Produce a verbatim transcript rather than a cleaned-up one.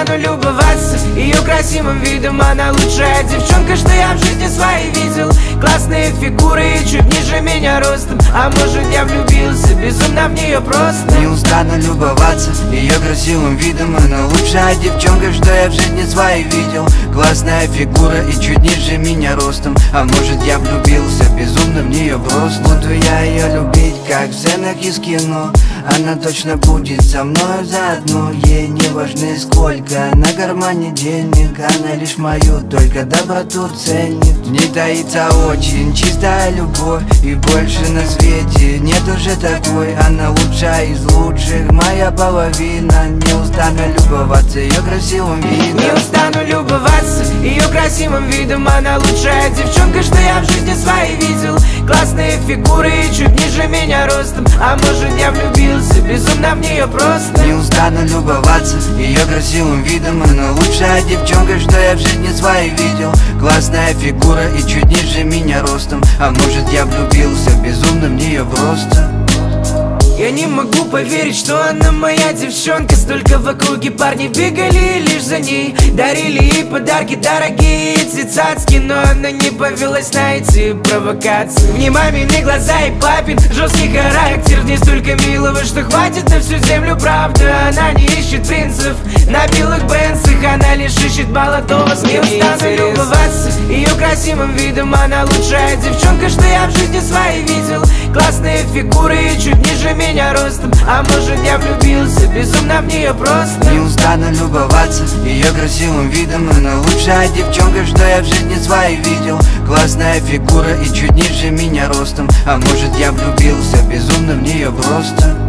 устану любоваться ее красивым видом. Она лучшая девчонка, что я в жизни своей видел. Классные фигуры и чуть ниже меня ростом. А может я влюбился безумно в нее просто. Не устану любоваться ее красивым видом. Она лучшая девчонка, что я в жизни своей видел. Классная фигура и чуть ниже меня ростом. А может я влюбился безумно в нее просто. Буду я ее любить, как в сценах из кино. Она точно будет со мной заодно. Ей не важно сколько на кармане денег. Она лишь мою только доброту ценит. В ней таится очень чистая любовь, и больше на свете нет уже такой. Она лучшая из лучших, моя половина. Не устану любоваться ее красивым видом. Не устану любоваться ее красивым видом. Она лучшая девчонка, что я в жизни своей видел. Классные фигуры и чуть ниже меня ростом. А может я влюбился безумно в нее просто. Не устану любоваться ее красивым видом. Она лучшая девчонка, что я в жизни своей видел. Классная фигура и чуть ниже меня ростом. А может я влюбился безумно в нее просто. Я не могу поверить, что она моя девчонка. Столько в округе парни бегали лишь за ней. Дарили ей подарки дорогие, эти цацки. Но она не повелась на эти провокации. В ней мамины глаза и папин жесткий характер. В ней столько милого, что хватит на всю землю, правда. Она не ищет принцев на белых бенцах. Она лишь ищет молодого. Не устану любоваться ее красивым видом. Она лучшая девчонка, что я в жизни своей видел. Классные фигуры и чуть ниже меня ростом. А может я влюбился безумно в нее просто. Не устану любоваться ее красивым видом. Она лучшая девчонка, что я в жизни своей видел. Классная фигура и чуть ниже меня ростом. А может я влюбился безумно в нее просто.